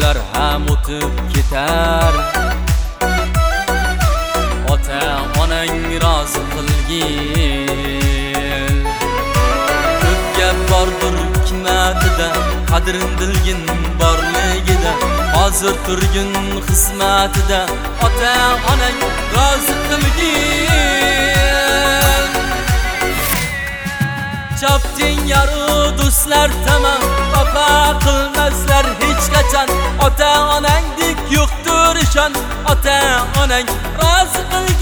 ular ham o'tib ketar. Ota onang rozi qilgin. Ko'p gap bordir hikmatida, qadrin bilgin borligida. Hozir turgin xizmatida, ota onang rozi qilgin. Chopding yaru do'stlar tamam, vafo qilmaslar hech qachon. Ota onangdek yo'qdir ishon, ota onang rozi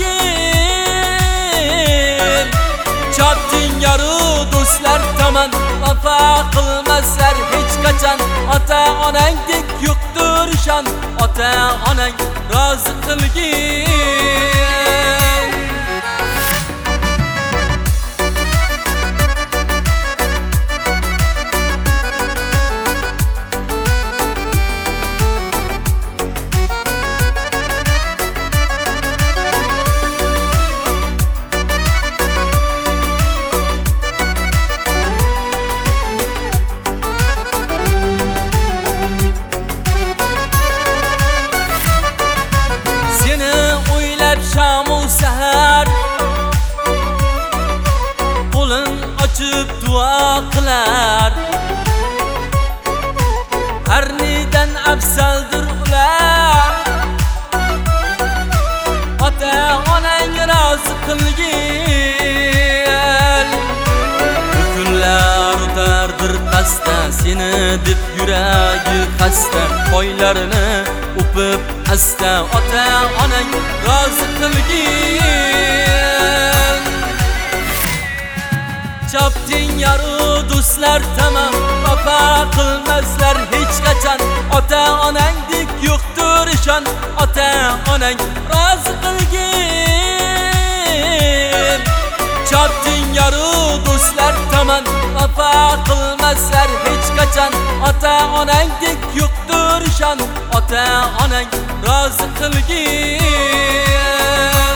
qilgin. Chopding yaru do'stlar tamam, vafo qilmaslar hech qachon. Ota onangdek yo'qdir ishon, ota onang rozi qilgin. Shamu sahar qo'lin ochib duo qilar. Har nedan afzaldir ular, ota onang rozi qilgin. Bu kunlar o'tardir pasta, seni deb yuragi xasta. Qo'ylarini o'pib asta, ota onang rozi qilgin. Chopding yaru do'stlar tamam, vafo qilmaslar hech qachon. Ota onangdek yo'qdir ishon, ota onang rozi qilgin. Chopding yaru do'stlar tamam, vafo qilmaslar hech qachon. Ota onangdek yo'qdir ishon, ota onang rozi qilgin.